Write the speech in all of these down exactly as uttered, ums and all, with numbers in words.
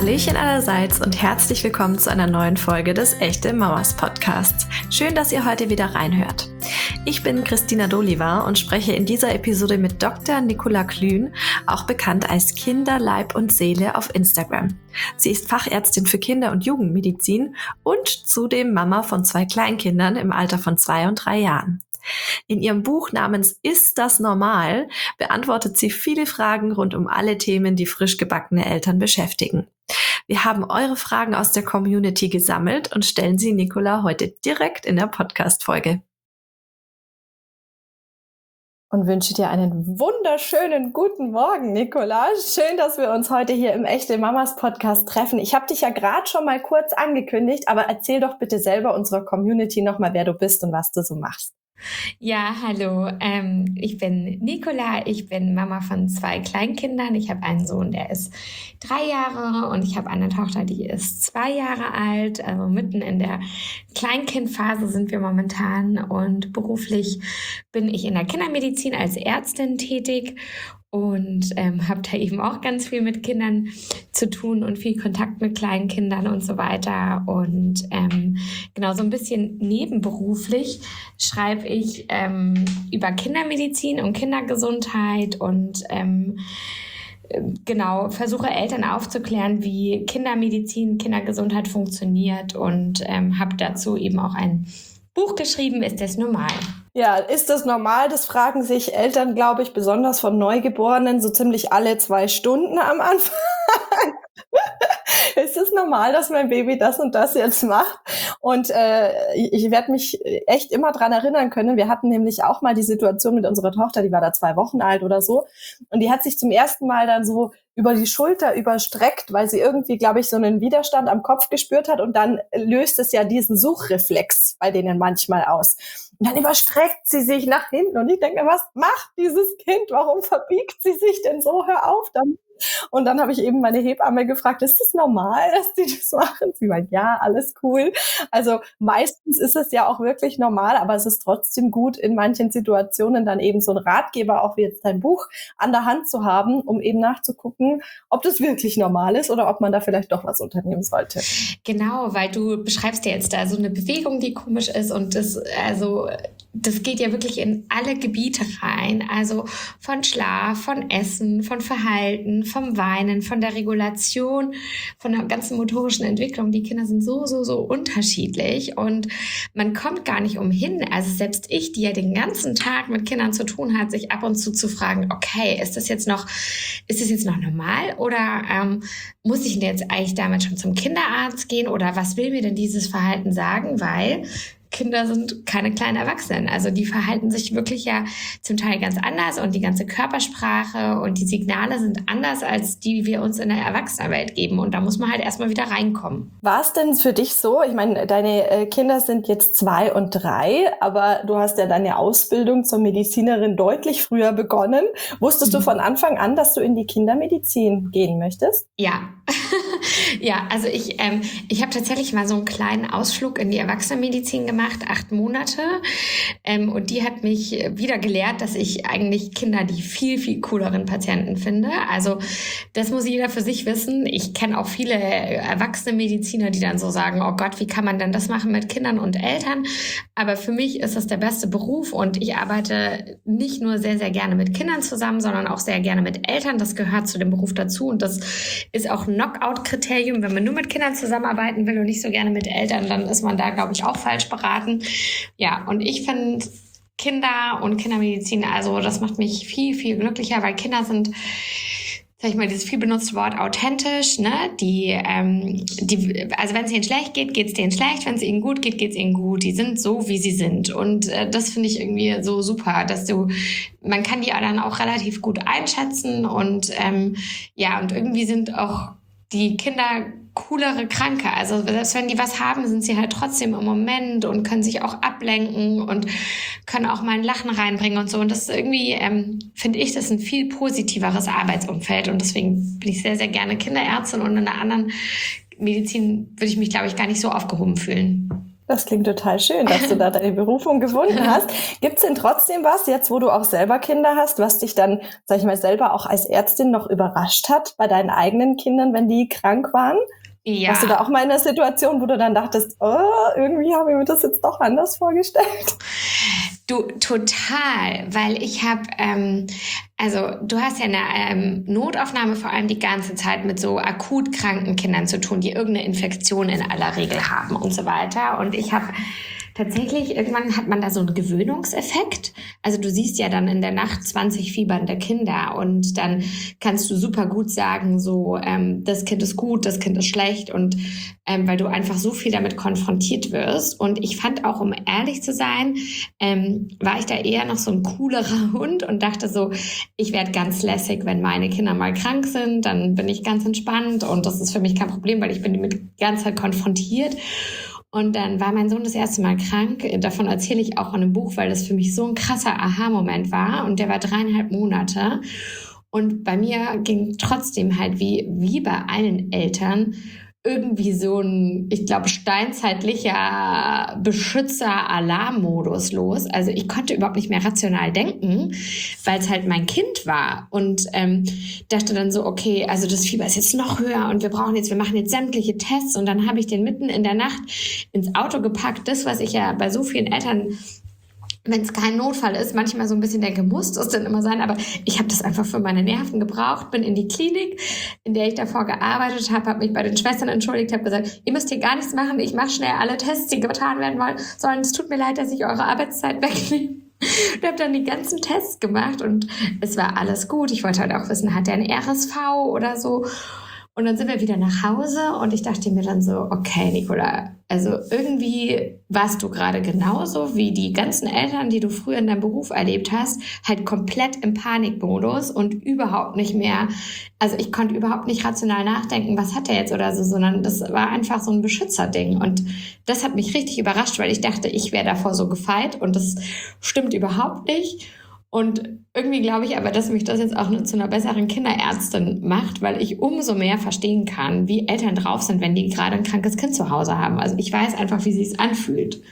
Hallöchen allerseits und herzlich willkommen zu einer neuen Folge des Echte Mamas Podcasts. Schön, dass ihr heute wieder reinhört. Ich bin Christina Dolivar und spreche in dieser Episode mit Doktor Nicola Klün, auch bekannt als Kinder, Leib und Seele auf Instagram. Sie ist Fachärztin für Kinder- und Jugendmedizin und zudem Mama von zwei Kleinkindern im Alter von zwei und drei Jahren. In ihrem Buch namens Ist das normal? Beantwortet sie viele Fragen rund um alle Themen, die frisch gebackene Eltern beschäftigen. Wir haben eure Fragen aus der Community gesammelt und stellen sie Nicola heute direkt in der Podcast-Folge. Und wünsche dir einen wunderschönen guten Morgen, Nicola. Schön, dass wir uns heute hier im Echte Mamas Podcast treffen. Ich habe dich ja gerade schon mal kurz angekündigt, aber erzähl doch bitte selber unserer Community nochmal, wer du bist und was du so machst. Ja, hallo, ähm, ich bin Nicola, ich bin Mama von zwei Kleinkindern. Ich habe einen Sohn, der ist drei Jahre und ich habe eine Tochter, die ist zwei Jahre alt. Also mitten in der Kleinkindphase sind wir momentan und beruflich bin ich in der Kindermedizin als Ärztin tätig. Und ähm, habe da eben auch ganz viel mit Kindern zu tun und viel Kontakt mit kleinen Kindern und so weiter. Und ähm, genau so ein bisschen nebenberuflich schreibe ich ähm, über Kindermedizin und Kindergesundheit und ähm, genau versuche Eltern aufzuklären, wie Kindermedizin, Kindergesundheit funktioniert und ähm, habe dazu eben auch ein Buch geschrieben, Ist das normal? Ja, ist das normal? Das fragen sich Eltern, glaube ich, besonders von Neugeborenen so ziemlich alle zwei Stunden am Anfang. Ist es normal, dass mein Baby das und das jetzt macht? Und äh, ich, ich werde mich echt immer dran erinnern können. Wir hatten nämlich auch mal die Situation mit unserer Tochter, die war da zwei Wochen alt oder so. Und die hat sich zum ersten Mal dann so über die Schulter überstreckt, weil sie irgendwie, glaube ich, so einen Widerstand am Kopf gespürt hat. Und dann löst es ja diesen Suchreflex bei denen manchmal aus. Und dann überstreckt sie sich nach hinten. Und ich denke, was macht dieses Kind? Warum verbiegt sie sich denn so? Hör auf damit. Und dann habe ich eben meine Hebamme gefragt, ist das normal, dass die das machen? Sie meint, ja, alles cool. Also meistens ist es ja auch wirklich normal, aber es ist trotzdem gut, in manchen Situationen dann eben so einen Ratgeber, auch wie jetzt dein Buch, an der Hand zu haben, um eben nachzugucken, ob das wirklich normal ist oder ob man da vielleicht doch was unternehmen sollte. Genau, weil du beschreibst ja jetzt da so eine Bewegung, die komisch ist und das, also das geht ja wirklich in alle Gebiete rein, also von Schlaf, von Essen, von Verhalten, vom Weinen, von der Regulation, von der ganzen motorischen Entwicklung. Die Kinder sind so, so, so unterschiedlich und man kommt gar nicht umhin, also selbst ich, die ja den ganzen Tag mit Kindern zu tun hat, sich ab und zu zu fragen, okay, ist das jetzt noch, ist das jetzt noch normal oder ähm, muss ich denn jetzt eigentlich damit schon zum Kinderarzt gehen oder was will mir denn dieses Verhalten sagen, weil Kinder sind keine kleinen Erwachsenen. Also die verhalten sich wirklich ja zum Teil ganz anders und die ganze Körpersprache und die Signale sind anders, als die wir uns in der Erwachsenenwelt geben. Und da muss man halt erstmal wieder reinkommen. War es denn für dich so? Ich meine, deine Kinder sind jetzt zwei und drei, aber du hast ja deine Ausbildung zur Medizinerin deutlich früher begonnen. Wusstest mhm. du von Anfang an, dass du in die Kindermedizin gehen möchtest? Ja. Ja, also ich, ähm, ich habe tatsächlich mal so einen kleinen Ausflug in die Erwachsenenmedizin gemacht, acht Monate. Ähm, und die hat mich wieder gelehrt, dass ich eigentlich Kinder die viel, viel cooleren Patienten finde. Also das muss jeder für sich wissen. Ich kenne auch viele erwachsene Mediziner, die dann so sagen, oh Gott, wie kann man denn das machen mit Kindern und Eltern? Aber für mich ist das der beste Beruf und ich arbeite nicht nur sehr, sehr gerne mit Kindern zusammen, sondern auch sehr gerne mit Eltern. Das gehört zu dem Beruf dazu und das ist auch ein Knockout-Kriterium. Wenn man nur mit Kindern zusammenarbeiten will und nicht so gerne mit Eltern, dann ist man da, glaube ich, auch falsch beraten. Ja, und ich finde Kinder und Kindermedizin, also das macht mich viel, viel glücklicher, weil Kinder sind, sag ich mal, dieses viel benutzte Wort authentisch, ne? Die, ähm, die, also wenn es ihnen schlecht geht, geht es denen schlecht. Wenn es ihnen gut geht, geht es ihnen gut. Die sind so, wie sie sind. Und äh, das finde ich irgendwie so super, dass du, man kann die dann auch relativ gut einschätzen und ähm, ja, und irgendwie sind auch die Kinder coolere Kranke. Also selbst wenn die was haben, sind sie halt trotzdem im Moment und können sich auch ablenken und können auch mal ein Lachen reinbringen und so. Und das ist irgendwie, ähm, finde ich, das ist ein viel positiveres Arbeitsumfeld. Und deswegen bin ich sehr, sehr gerne Kinderärztin und in einer anderen Medizin würde ich mich, glaube ich, gar nicht so aufgehoben fühlen. Das klingt total schön, dass du da deine Berufung gefunden hast. Gibt es denn trotzdem was, jetzt wo du auch selber Kinder hast, was dich dann, sag ich mal, selber auch als Ärztin noch überrascht hat bei deinen eigenen Kindern, wenn die krank waren? Ja. Warst du da auch mal in einer Situation, wo du dann dachtest, oh, irgendwie habe ich mir das jetzt doch anders vorgestellt? Du, total, weil ich habe, ähm, also du hast ja in der ähm, Notaufnahme vor allem die ganze Zeit mit so akut kranken Kindern zu tun, die irgendeine Infektion in aller Regel haben und so weiter. Und ich habe tatsächlich, irgendwann hat man da so einen Gewöhnungseffekt. Also du siehst ja dann in der Nacht zwanzig fiebernde Kinder und dann kannst du super gut sagen, so ähm, das Kind ist gut, das Kind ist schlecht und ähm, weil du einfach so viel damit konfrontiert wirst. Und ich fand auch, um ehrlich zu sein, ähm, war ich da eher noch so ein coolerer Hund und dachte so, ich werde ganz lässig, wenn meine Kinder mal krank sind, dann bin ich ganz entspannt und das ist für mich kein Problem, weil ich bin damit die ganze Zeit konfrontiert. Und dann war mein Sohn das erste Mal krank. Davon erzähle ich auch in einem Buch, weil das für mich so ein krasser Aha-Moment war. Und der war dreieinhalb Monate. Und bei mir ging trotzdem halt wie, wie bei allen Eltern irgendwie so ein, ich glaube, steinzeitlicher Beschützer-Alarmmodus los. Also ich konnte überhaupt nicht mehr rational denken, weil es halt mein Kind war. Und ähm, dachte dann so, okay, also das Fieber ist jetzt noch höher und wir brauchen jetzt, wir machen jetzt sämtliche Tests. Und dann habe ich den mitten in der Nacht ins Auto gepackt. Das, was ich ja bei so vielen Eltern, wenn es kein Notfall ist, manchmal so ein bisschen denke, muss das denn immer sein? Aber ich habe das einfach für meine Nerven gebraucht, bin in die Klinik, in der ich davor gearbeitet habe, habe mich bei den Schwestern entschuldigt, habe gesagt, ihr müsst hier gar nichts machen, ich mache schnell alle Tests, die getan werden wollen, sondern es tut mir leid, dass ich eure Arbeitszeit wegnehme. Ich habe dann die ganzen Tests gemacht und es war alles gut. Ich wollte halt auch wissen, hat der ein R S V oder so? Und dann sind wir wieder nach Hause und ich dachte mir dann so, okay, Nicola, also irgendwie warst du gerade genauso wie die ganzen Eltern, die du früher in deinem Beruf erlebt hast, halt komplett im Panikmodus und überhaupt nicht mehr, also ich konnte überhaupt nicht rational nachdenken, was hat er jetzt oder so, sondern das war einfach so ein Beschützerding und das hat mich richtig überrascht, weil ich dachte, ich wäre davor so gefeit und das stimmt überhaupt nicht. Und irgendwie glaube ich aber, dass mich das jetzt auch nur zu einer besseren Kinderärztin macht, weil ich umso mehr verstehen kann, wie Eltern drauf sind, wenn die gerade ein krankes Kind zu Hause haben. Also ich weiß einfach, wie es sich anfühlt.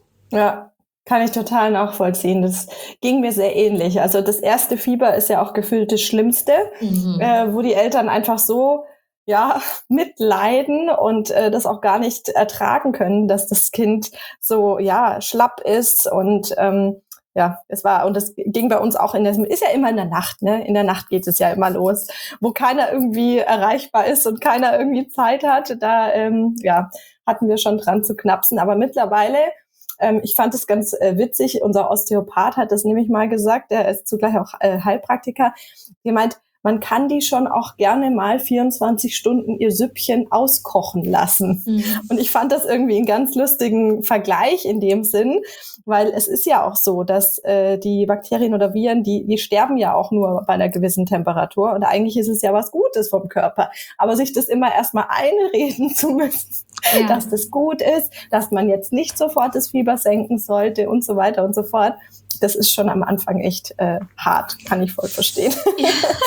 Ja, kann ich total nachvollziehen. Das ging mir sehr ähnlich. Also das erste Fieber ist ja auch gefühlt das Schlimmste, mhm. äh, wo die Eltern einfach so ja mitleiden und äh, das auch gar nicht ertragen können, dass das Kind so ja schlapp ist und ähm, ja, es war, und das ging bei uns auch in der, ist ja immer in der Nacht, ne? In der Nacht geht es ja immer los, wo keiner irgendwie erreichbar ist und keiner irgendwie Zeit hat. Da, ähm, ja, hatten wir schon dran zu knapsen. Aber mittlerweile, ähm, ich fand es ganz äh, witzig, unser Osteopath hat das nämlich mal gesagt, der ist zugleich auch äh, Heilpraktiker, gemeint, man kann die schon auch gerne mal vierundzwanzig Stunden ihr Süppchen auskochen lassen. Mhm. Und ich fand das irgendwie einen ganz lustigen Vergleich in dem Sinn, weil es ist ja auch so, dass äh, die Bakterien oder Viren, die, die sterben ja auch nur bei einer gewissen Temperatur. Und eigentlich ist es ja was Gutes vom Körper. Aber sich das immer erstmal einreden zu müssen, ja. dass das gut ist, dass man jetzt nicht sofort das Fieber senken sollte und so weiter und so fort. Das ist schon am Anfang echt äh, hart, kann ich voll verstehen. Ja.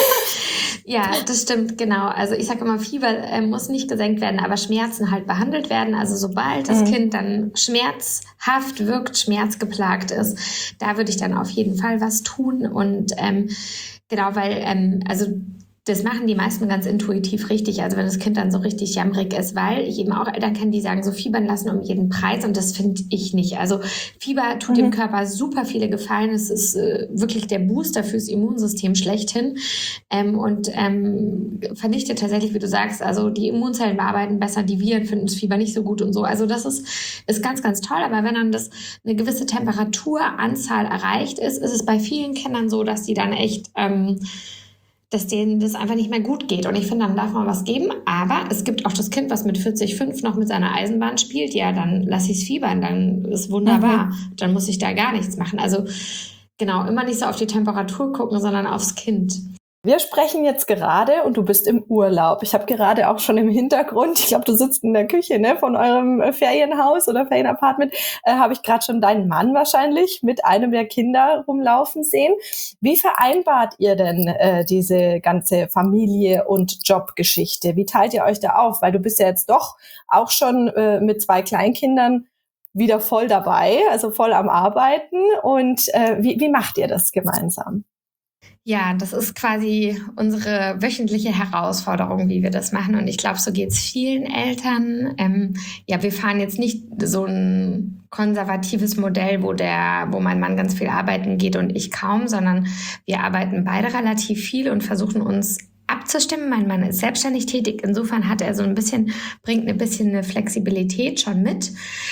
Ja, das stimmt, genau. Also ich sage immer, Fieber äh, muss nicht gesenkt werden, aber Schmerzen halt behandelt werden. Also sobald das mhm. Kind dann schmerzhaft wirkt, schmerzgeplagt ist, da würde ich dann auf jeden Fall was tun. Und ähm, genau, weil, ähm, also das machen die meisten ganz intuitiv richtig, also wenn das Kind dann so richtig jammerig ist, weil ich eben auch Eltern kenne, die sagen, so fiebern lassen um jeden Preis und das finde ich nicht. Also Fieber tut mhm. dem Körper super viele Gefallen, es ist äh, wirklich der Booster fürs Immunsystem schlechthin ähm, und ähm, vernichtet tatsächlich, wie du sagst, also die Immunzellen bearbeiten besser, die Viren finden das Fieber nicht so gut und so. Also das ist, ist ganz, ganz toll, aber wenn dann das eine gewisse Temperaturanzahl erreicht ist, ist es bei vielen Kindern so, dass die dann echt ähm, dass denen das einfach nicht mehr gut geht. Und ich finde, dann darf man was geben. Aber es gibt auch das Kind, was mit vierzig Komma fünf noch mit seiner Eisenbahn spielt. Ja, dann lass ich es fiebern, dann ist wunderbar. Mhm. Dann muss ich da gar nichts machen. Also genau, immer nicht so auf die Temperatur gucken, sondern aufs Kind. Wir sprechen jetzt gerade und du bist im Urlaub. Ich habe gerade auch schon im Hintergrund, ich glaube, du sitzt in der Küche, ne, von eurem Ferienhaus oder Ferienapartment, äh, habe ich gerade schon deinen Mann wahrscheinlich mit einem der Kinder rumlaufen sehen. Wie vereinbart ihr denn äh, diese ganze Familie- und Jobgeschichte? Wie teilt ihr euch da auf? Weil du bist ja jetzt doch auch schon äh, mit zwei Kleinkindern wieder voll dabei, also voll am Arbeiten. Und äh, wie, wie macht ihr das gemeinsam? Ja, das ist quasi unsere wöchentliche Herausforderung, wie wir das machen. Und ich glaube, so geht's vielen Eltern. Ähm, ja, wir fahren jetzt nicht so ein konservatives Modell, wo der, wo mein Mann ganz viel arbeiten geht und ich kaum, sondern wir arbeiten beide relativ viel und versuchen uns abzustimmen. Mein Mann ist selbstständig tätig. Insofern hat er so ein bisschen, bringt ein bisschen eine Flexibilität schon mit.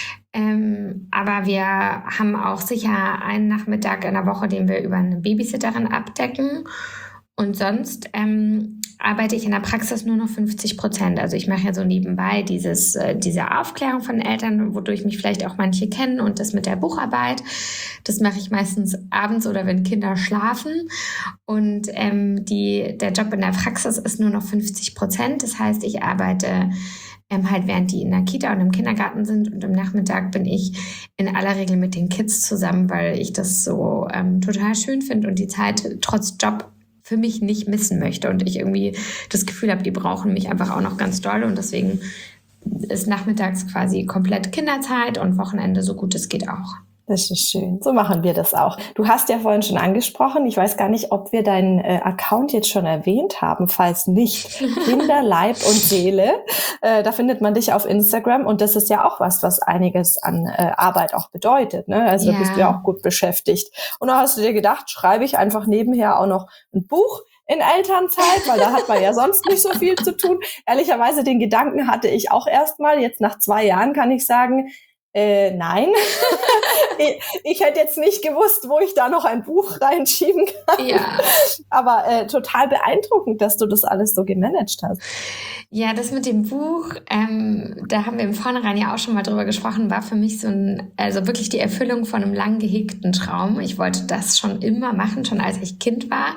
Ähm, aber wir haben auch sicher einen Nachmittag in der Woche, den wir über eine Babysitterin abdecken. Und sonst ähm, arbeite ich in der Praxis nur noch fünfzig Prozent. Also ich mache ja so nebenbei dieses, äh, diese Aufklärung von Eltern, wodurch mich vielleicht auch manche kennen, und das mit der Bucharbeit. Das mache ich meistens abends oder wenn Kinder schlafen. Und ähm, die, der Job in der Praxis ist nur noch fünfzig Prozent. Das heißt, ich arbeite ähm, halt während die in der Kita und im Kindergarten sind, und am Nachmittag bin ich in aller Regel mit den Kids zusammen, weil ich das so ähm, total schön finde und die Zeit trotz Job für mich nicht missen möchte und ich irgendwie das Gefühl habe, die brauchen mich einfach auch noch ganz doll, und deswegen ist nachmittags quasi komplett Kinderzeit und Wochenende so gut es geht auch. Das ist schön. So machen wir das auch. Du hast ja vorhin schon angesprochen, ich weiß gar nicht, ob wir deinen äh, Account jetzt schon erwähnt haben. Falls nicht, Kinder, Leib und Seele. Äh, da findet man dich auf Instagram, und das ist ja auch was, was einiges an äh, Arbeit auch bedeutet. Ne? Also Ja. da bist du ja auch gut beschäftigt. Und da hast du dir gedacht, schreibe ich einfach nebenher auch noch ein Buch in Elternzeit, weil da hat man ja sonst nicht so viel zu tun. Ehrlicherweise, den Gedanken hatte ich auch erstmal. Jetzt nach zwei Jahren kann ich sagen, Äh, nein. ich, ich hätte jetzt nicht gewusst, wo ich da noch ein Buch reinschieben kann. Ja. Aber äh, total beeindruckend, dass du das alles so gemanagt hast. Ja, das mit dem Buch, ähm, da haben wir im Vornherein ja auch schon mal drüber gesprochen, war für mich so ein, also wirklich die Erfüllung von einem lang gehegten Traum. Ich wollte das schon immer machen, schon als ich Kind war.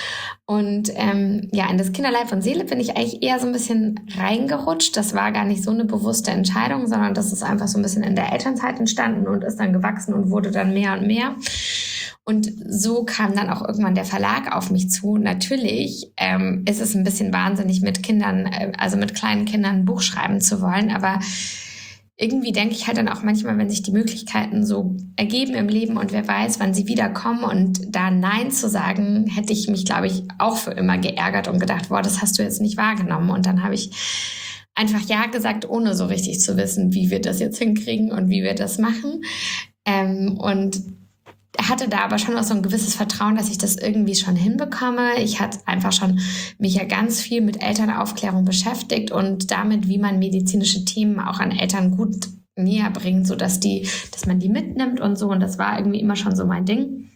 Und ähm, ja, in das Kinderleib und Seele bin ich eigentlich eher so ein bisschen reingerutscht. Das war gar nicht so eine bewusste Entscheidung, sondern das ist einfach so ein bisschen in der Elternzeit entstanden und ist dann gewachsen und wurde dann mehr und mehr. Und so kam dann auch irgendwann der Verlag auf mich zu. Natürlich ähm, ist es ein bisschen wahnsinnig, mit Kindern, äh, also mit kleinen Kindern ein Buch schreiben zu wollen, aber irgendwie denke ich halt dann auch manchmal, wenn sich die Möglichkeiten so ergeben im Leben und wer weiß, wann sie wiederkommen, und da Nein zu sagen, hätte ich mich, glaube ich, auch für immer geärgert und gedacht, boah, das hast du jetzt nicht wahrgenommen. Und dann habe ich einfach Ja gesagt, ohne so richtig zu wissen, wie wir das jetzt hinkriegen und wie wir das machen. Ähm, und hatte da aber schon auch so ein gewisses Vertrauen, dass ich das irgendwie schon hinbekomme. Ich hatte einfach schon mich ja ganz viel mit Elternaufklärung beschäftigt und damit, wie man medizinische Themen auch an Eltern gut näher bringt, sodass die, dass man die mitnimmt und so. Und das war irgendwie immer schon so mein Ding.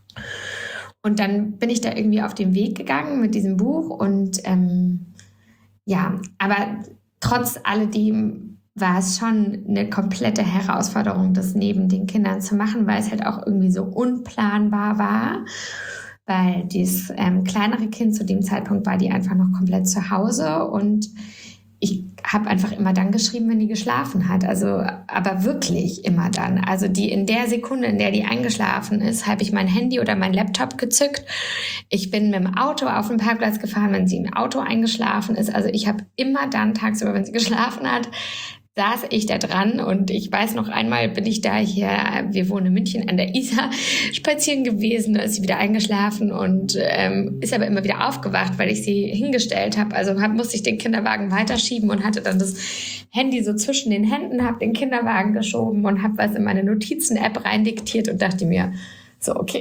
Und dann bin ich da irgendwie auf den Weg gegangen mit diesem Buch, und ähm, ja, aber trotz alledem war es schon eine komplette Herausforderung, das neben den Kindern zu machen, weil es halt auch irgendwie so unplanbar war, weil dieses ähm, kleinere Kind zu dem Zeitpunkt war die einfach noch komplett zu Hause, und ich habe einfach immer dann geschrieben, wenn die geschlafen hat, also aber wirklich immer dann. Also die in der Sekunde, in der die eingeschlafen ist, habe ich mein Handy oder mein Laptop gezückt. Ich bin mit dem Auto auf den Parkplatz gefahren, wenn sie im Auto eingeschlafen ist. Also ich habe immer dann tagsüber, wenn sie geschlafen hat, saß ich da dran, und ich weiß noch einmal bin ich da hier, wir wohnen in München an der Isar, spazieren gewesen, da ist sie wieder eingeschlafen und ähm, ist aber immer wieder aufgewacht, weil ich sie hingestellt habe. Also hab, musste ich den Kinderwagen weiterschieben und hatte dann das Handy so zwischen den Händen, habe den Kinderwagen geschoben und habe was in meine Notizen-App reindiktiert und dachte mir, so okay,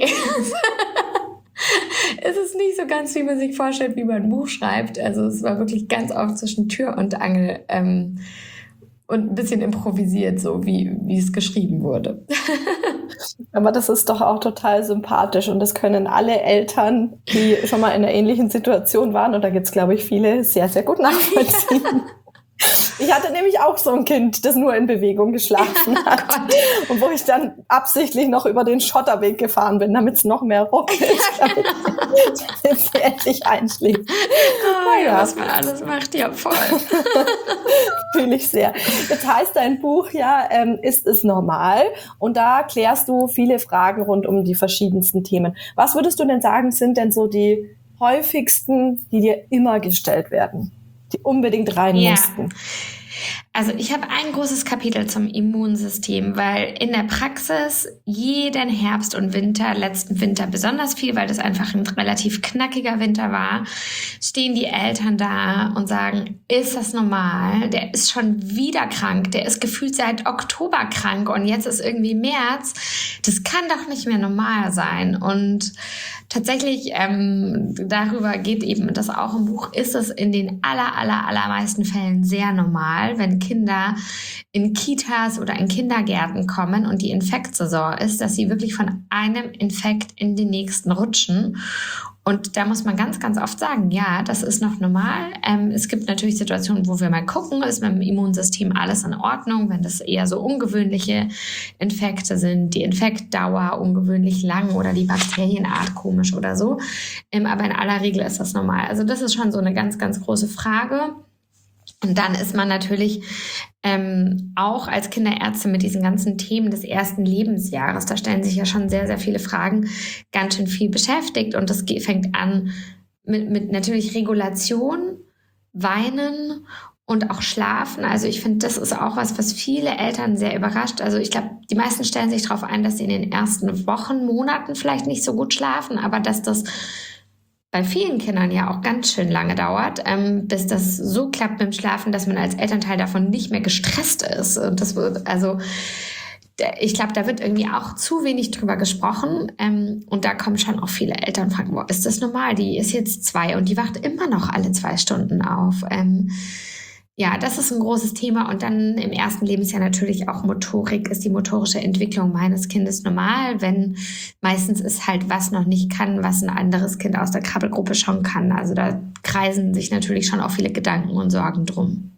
es ist nicht so ganz, wie man sich vorstellt, wie man ein Buch schreibt. Also es war wirklich ganz oft zwischen Tür und Angel, ähm, und ein bisschen improvisiert, so wie, wie es geschrieben wurde. Aber das ist doch auch total sympathisch, und das können alle Eltern, die schon mal in einer ähnlichen Situation waren, und da gibt's, glaube ich, viele, sehr, sehr gut nachvollziehen. Ich hatte nämlich auch so ein Kind, das nur in Bewegung geschlafen hat. Oh, und wo ich dann absichtlich noch über den Schotterweg gefahren bin, damit es noch mehr ruckelt, damit, damit sie endlich einschläft. Oh, ja, was man alles macht, ja voll. Fühle ich sehr. Jetzt heißt dein Buch ja, ähm, ist es normal? Und da klärst du viele Fragen rund um die verschiedensten Themen. Was würdest du denn sagen, sind denn so die häufigsten, die dir immer gestellt werden, die unbedingt rein ja. mussten? Also ich habe ein großes Kapitel zum Immunsystem, weil in der Praxis jeden Herbst und Winter, letzten Winter besonders viel, weil das einfach ein relativ knackiger Winter war, stehen die Eltern da und sagen, ist das normal? Der ist schon wieder krank, der ist gefühlt seit Oktober krank und jetzt ist irgendwie März. Das kann doch nicht mehr normal sein. Und tatsächlich, ähm, darüber geht eben das auch im Buch, ist es in den aller, aller, allermeisten Fällen sehr normal, wenn Kinder in Kitas oder in Kindergärten kommen und die Infektsaison ist, dass sie wirklich von einem Infekt in den nächsten rutschen. Und da muss man ganz, ganz oft sagen, ja, das ist noch normal. Ähm, es gibt natürlich Situationen, wo wir mal gucken, ist mit dem Immunsystem alles in Ordnung, wenn das eher so ungewöhnliche Infekte sind, die Infektdauer ungewöhnlich lang oder die Bakterienart komisch oder so. Ähm, aber in aller Regel ist das normal. Also das ist schon so eine ganz, ganz große Frage. Und dann ist man natürlich ähm, auch als Kinderärzte mit diesen ganzen Themen des ersten Lebensjahres, da stellen sich ja schon sehr, sehr viele Fragen, ganz schön viel beschäftigt. Und das fängt an mit, mit natürlich Regulation, Weinen und auch Schlafen. Also ich finde, das ist auch was, was viele Eltern sehr überrascht. Also ich glaube, die meisten stellen sich darauf ein, dass sie in den ersten Wochen, Monaten vielleicht nicht so gut schlafen, aber dass das bei vielen Kindern ja auch ganz schön lange dauert, ähm, bis das so klappt mit dem Schlafen, dass man als Elternteil davon nicht mehr gestresst ist. Und das wird, also ich glaube, da wird irgendwie auch zu wenig drüber gesprochen. Ähm, und da kommen schon auch viele Eltern und fragen, boah, ist das normal? Die ist jetzt zwei und die wacht immer noch alle zwei Stunden auf. Ähm, Ja, das ist ein großes Thema. Und dann im ersten Lebensjahr natürlich auch Motorik. Ist die motorische Entwicklung meines Kindes normal? Wenn meistens ist halt was noch nicht kann, was ein anderes Kind aus der Krabbelgruppe schon kann. Also da kreisen sich natürlich schon auch viele Gedanken und Sorgen drum.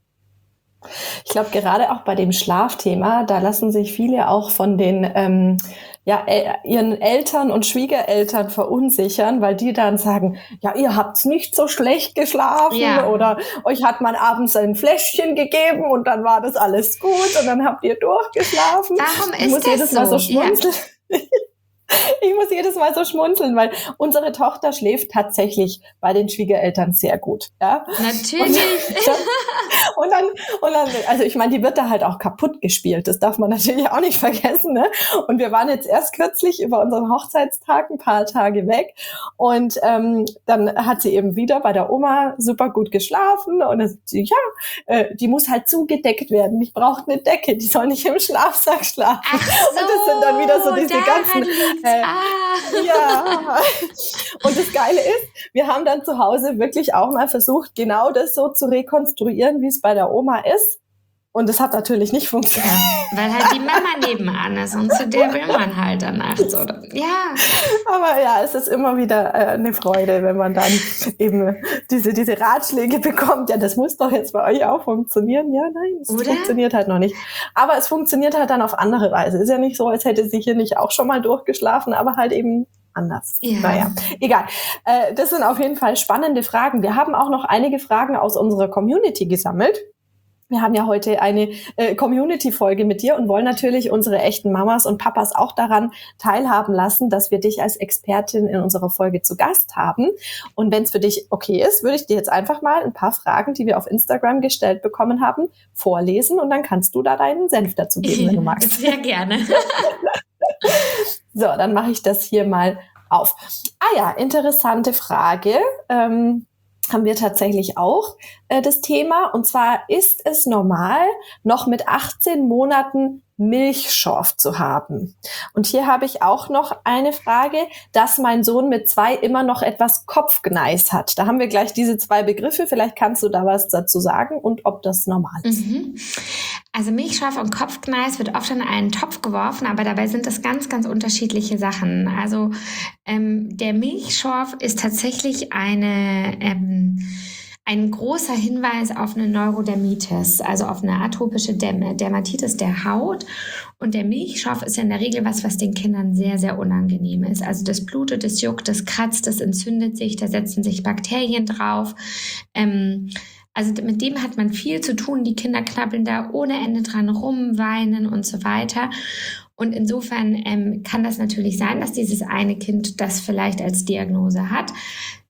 Ich glaube, gerade auch bei dem Schlafthema, da lassen sich viele auch von den ähm, ja, äh, ihren Eltern und Schwiegereltern verunsichern, weil die dann sagen, ja, ihr habt's nicht so schlecht geschlafen Ja. oder euch hat man abends ein Fläschchen gegeben und dann war das alles gut und dann habt ihr durchgeschlafen. Warum ist ich muss das jedes Mal so? so schmunzeln. Ja. Ich muss jedes Mal so schmunzeln, weil unsere Tochter schläft tatsächlich bei den Schwiegereltern sehr gut. Ja? Natürlich. Und dann, und dann, also ich meine, die wird da halt auch kaputt gespielt. Das darf man natürlich auch nicht vergessen. Ne? Und wir waren jetzt erst kürzlich über unseren Hochzeitstag ein paar Tage weg. Und ähm, dann hat sie eben wieder bei der Oma super gut geschlafen. Und dann sagt sie, ja, äh, die muss halt zugedeckt werden. Ich brauche eine Decke, die soll nicht im Schlafsack schlafen. Ach so, und das sind dann wieder so diese ganzen... Äh, ah. Ja. Und das Geile ist, wir haben dann zu Hause wirklich auch mal versucht, genau das so zu rekonstruieren, wie es bei der Oma ist. Und das hat natürlich nicht funktioniert. Ja, weil halt die Mama nebenan ist und zu der will man halt dann nachts, oder? Ja. Aber ja, es ist immer wieder äh, eine Freude, wenn man dann eben diese, diese Ratschläge bekommt. Ja, das muss doch jetzt bei euch auch funktionieren. Ja, nein, es Oder? funktioniert halt noch nicht. Aber es funktioniert halt dann auf andere Weise. Ist ja nicht so, als hätte sie hier nicht auch schon mal durchgeschlafen, aber halt eben anders. Ja. Naja, egal. Äh, das sind auf jeden Fall spannende Fragen. Wir haben auch noch einige Fragen aus unserer Community gesammelt. Wir haben ja heute eine äh, Community-Folge mit dir und wollen natürlich unsere echten Mamas und Papas auch daran teilhaben lassen, dass wir dich als Expertin in unserer Folge zu Gast haben. Und wenn es für dich okay ist, würde ich dir jetzt einfach mal ein paar Fragen, die wir auf Instagram gestellt bekommen haben, vorlesen und dann kannst du da deinen Senf dazu geben, wenn du magst. Sehr gerne. So, dann mache ich das hier mal auf. Ah ja, interessante Frage. Ähm, haben wir tatsächlich auch äh, das Thema. Und zwar, ist es normal, noch mit achtzehn Monaten Milchschorf zu haben? Und hier habe ich auch noch eine Frage, dass mein Sohn mit zwei immer noch etwas Kopfgneis hat. Da haben wir gleich diese zwei Begriffe. Vielleicht kannst du da was dazu sagen und ob das normal ist. Mhm. Also Milchschorf und Kopfgneis wird oft in einen Topf geworfen, aber dabei sind das ganz, ganz unterschiedliche Sachen. Also ähm, der Milchschorf ist tatsächlich eine... Ähm, ein großer Hinweis auf eine Neurodermitis, also auf eine atopische Dermatitis der Haut. Und der Milchschorf ist ja in der Regel was, was den Kindern sehr, sehr unangenehm ist. Also das blutet, das juckt, das kratzt, das entzündet sich, da setzen sich Bakterien drauf. Ähm, also mit dem hat man viel zu tun. Die Kinder knabbeln da ohne Ende dran rum, weinen und so weiter. Und insofern ähm, kann das natürlich sein, dass dieses eine Kind das vielleicht als Diagnose hat.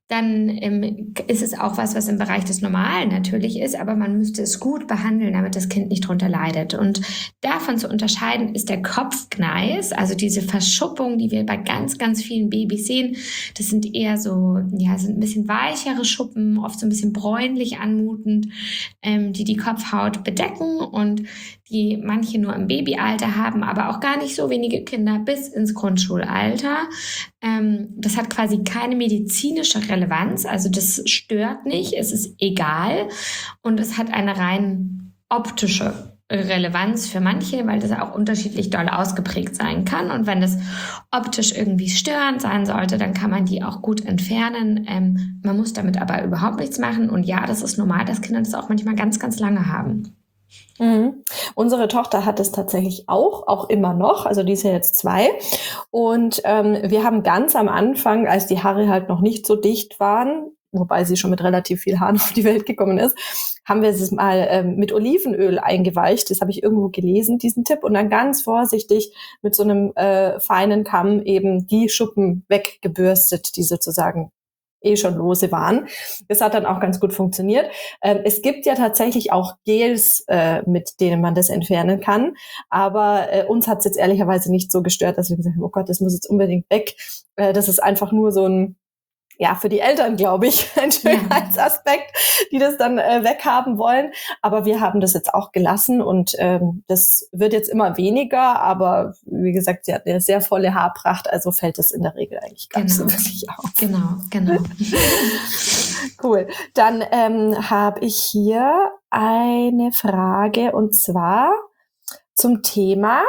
dann ähm, ist es auch was, was im Bereich des Normalen natürlich ist, aber man müsste es gut behandeln, damit das Kind nicht drunter leidet. Und davon zu unterscheiden ist der Kopfkneis, also diese Verschuppung, die wir bei ganz, ganz vielen Babys sehen. Das sind eher so, ja, sind ein bisschen weichere Schuppen, oft so ein bisschen bräunlich anmutend, ähm, die die Kopfhaut bedecken und die manche nur im Babyalter haben, aber auch gar nicht so wenige Kinder bis ins Grundschulalter. Ähm, das hat quasi keine medizinische Relevanz, also das stört nicht, es ist egal und es hat eine rein optische Relevanz für manche, weil das auch unterschiedlich doll ausgeprägt sein kann. Und wenn das optisch irgendwie störend sein sollte, dann kann man die auch gut entfernen. Ähm, man muss damit aber überhaupt nichts machen. Und ja, das ist normal, dass Kinder das auch manchmal ganz, ganz lange haben. Mhm. Unsere Tochter hat es tatsächlich auch, auch immer noch, also die ist ja jetzt zwei und ähm, wir haben ganz am Anfang, als die Haare halt noch nicht so dicht waren, wobei sie schon mit relativ viel Haaren auf die Welt gekommen ist, haben wir es mal ähm, mit Olivenöl eingeweicht, das habe ich irgendwo gelesen, diesen Tipp, und dann ganz vorsichtig mit so einem äh, feinen Kamm eben die Schuppen weggebürstet, die sozusagen eh schon lose waren. Das hat dann auch ganz gut funktioniert. Ähm, es gibt ja tatsächlich auch Gels, äh, mit denen man das entfernen kann, aber äh, uns hat es jetzt ehrlicherweise nicht so gestört, dass wir gesagt haben, oh Gott, das muss jetzt unbedingt weg. Äh, das ist einfach nur so ein, ja, für die Eltern, glaube ich, ein Schönheitsaspekt, die das dann äh, weghaben wollen. Aber wir haben das jetzt auch gelassen und ähm, das wird jetzt immer weniger. Aber wie gesagt, sie hat eine sehr volle Haarpracht, also fällt das in der Regel eigentlich gar nicht Genau. so wirklich auf. Genau, genau. Cool. Dann ähm, habe ich hier eine Frage und zwar zum Thema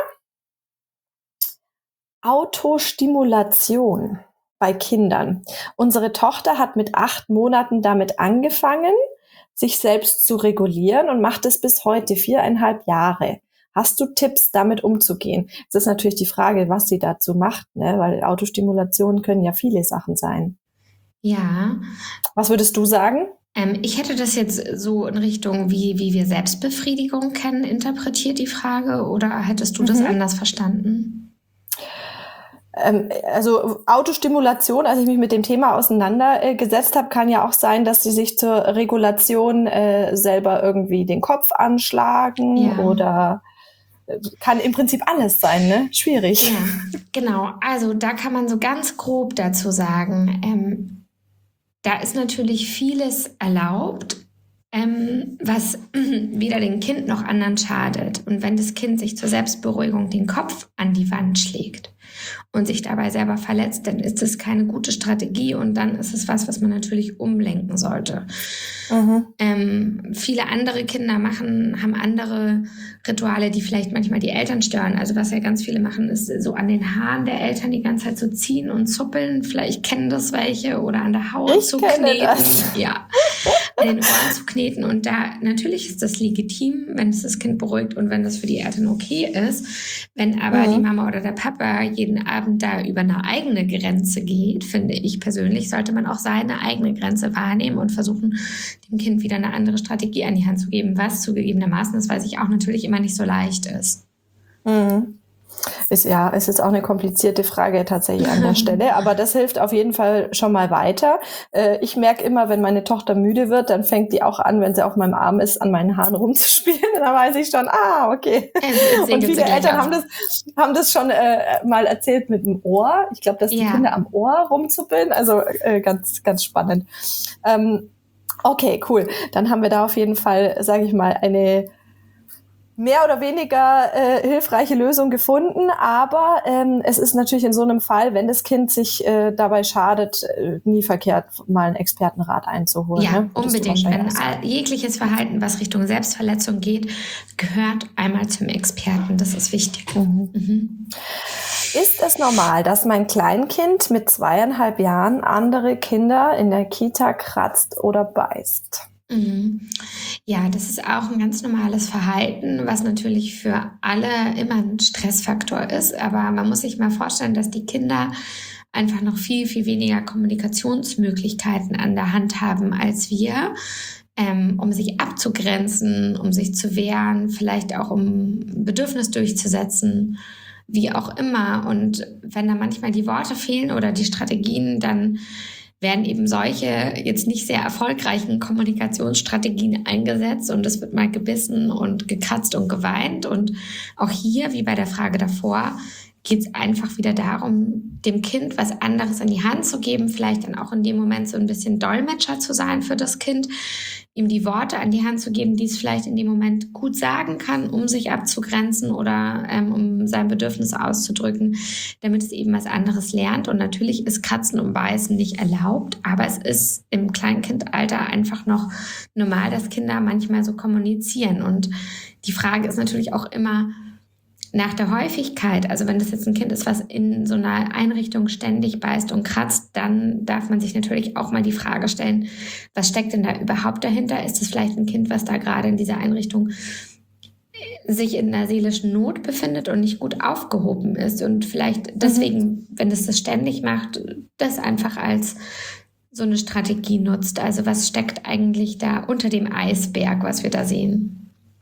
Autostimulation bei Kindern. Unsere Tochter hat mit acht Monaten damit angefangen, sich selbst zu regulieren und macht es bis heute viereinhalb Jahre. Hast du Tipps, damit umzugehen? Es ist natürlich die Frage, was sie dazu macht, ne? Weil Autostimulationen können ja viele Sachen sein. Ja. Was würdest du sagen? Ähm, ich hätte das jetzt so in Richtung, wie, wie wir Selbstbefriedigung kennen, interpretiert, die Frage, oder hättest du das Mhm. anders verstanden? Also Autostimulation, als ich mich mit dem Thema auseinandergesetzt habe, kann ja auch sein, dass sie sich zur Regulation äh, selber irgendwie den Kopf anschlagen Ja. oder äh, kann im Prinzip alles sein, ne? Schwierig. Ja, genau. Also da kann man so ganz grob dazu sagen, ähm, da ist natürlich vieles erlaubt, ähm, was weder dem Kind noch anderen schadet. Und wenn das Kind sich zur Selbstberuhigung den Kopf an die Wand schlägt und sich dabei selber verletzt, dann ist das keine gute Strategie und dann ist es was, was man natürlich umlenken sollte. Mhm. Ähm, viele andere Kinder machen, haben andere Rituale, die vielleicht manchmal die Eltern stören. Also was ja ganz viele machen, ist so an den Haaren der Eltern die ganze Zeit so ziehen und zuppeln. Vielleicht kennen das welche, oder an der Haut ich zu kenne kneten. Das. Ja, an den Ohren zu kneten. Und da natürlich ist das legitim, wenn es das Kind beruhigt und wenn das für die Eltern okay ist. Wenn aber mhm. die Mama oder der Papa jeden Abend da über eine eigene Grenze geht, finde ich persönlich, sollte man auch seine eigene Grenze wahrnehmen und versuchen, dem Kind wieder eine andere Strategie an die Hand zu geben, was zugegebenermaßen, das weiß ich auch, natürlich immer nicht so leicht ist. Mhm. Ist ja, es ist auch eine komplizierte Frage tatsächlich an der Stelle, aber das hilft auf jeden Fall schon mal weiter. Äh, ich merke immer, wenn meine Tochter müde wird, dann fängt die auch an, wenn sie auf meinem Arm ist, an meinen Haaren rumzuspielen. Dann weiß ich schon, ah, okay. Und viele Eltern haben das, haben das schon äh, mal erzählt mit dem Ohr. Ich glaube, dass die ja. Kinder am Ohr rumzuppeln. Also äh, ganz, ganz spannend. Ähm, okay, cool. Dann haben wir da auf jeden Fall, sage ich mal, eine mehr oder weniger äh, hilfreiche Lösung gefunden, aber ähm, es ist natürlich in so einem Fall, wenn das Kind sich äh, dabei schadet, äh, nie verkehrt, mal einen Expertenrat einzuholen. Ja, ne? unbedingt. Wenn all, jegliches Verhalten, was Richtung Selbstverletzung geht, gehört einmal zum Experten. Das ist wichtig. Mhm. Mhm. Ist es normal, dass mein Kleinkind mit zweieinhalb Jahren andere Kinder in der Kita kratzt oder beißt? Mhm. Ja, das ist auch ein ganz normales Verhalten, was natürlich für alle immer ein Stressfaktor ist. Aber man muss sich mal vorstellen, dass die Kinder einfach noch viel, viel weniger Kommunikationsmöglichkeiten an der Hand haben als wir, ähm, um sich abzugrenzen, um sich zu wehren, vielleicht auch um ein Bedürfnis durchzusetzen, wie auch immer. Und wenn da manchmal die Worte fehlen oder die Strategien, dann werden eben solche jetzt nicht sehr erfolgreichen Kommunikationsstrategien eingesetzt und es wird mal gebissen und gekratzt und geweint. Und auch hier, wie bei der Frage davor, geht es einfach wieder darum, dem Kind was anderes in die Hand zu geben, vielleicht dann auch in dem Moment so ein bisschen Dolmetscher zu sein für das Kind, ihm die Worte an die Hand zu geben, die es vielleicht in dem Moment gut sagen kann, um sich abzugrenzen oder ähm, um sein Bedürfnis auszudrücken, damit es eben was anderes lernt. Und natürlich ist Kratzen und Beißen nicht erlaubt, aber es ist im Kleinkindalter einfach noch normal, dass Kinder manchmal so kommunizieren. Und die Frage ist natürlich auch immer, nach der Häufigkeit, also wenn das jetzt ein Kind ist, was in so einer Einrichtung ständig beißt und kratzt, dann darf man sich natürlich auch mal die Frage stellen, was steckt denn da überhaupt dahinter? Ist es vielleicht ein Kind, was da gerade in dieser Einrichtung sich in einer seelischen Not befindet und nicht gut aufgehoben ist und vielleicht deswegen, mhm. wenn es das ständig macht, das einfach als so eine Strategie nutzt? Also was steckt eigentlich da unter dem Eisberg, was wir da sehen?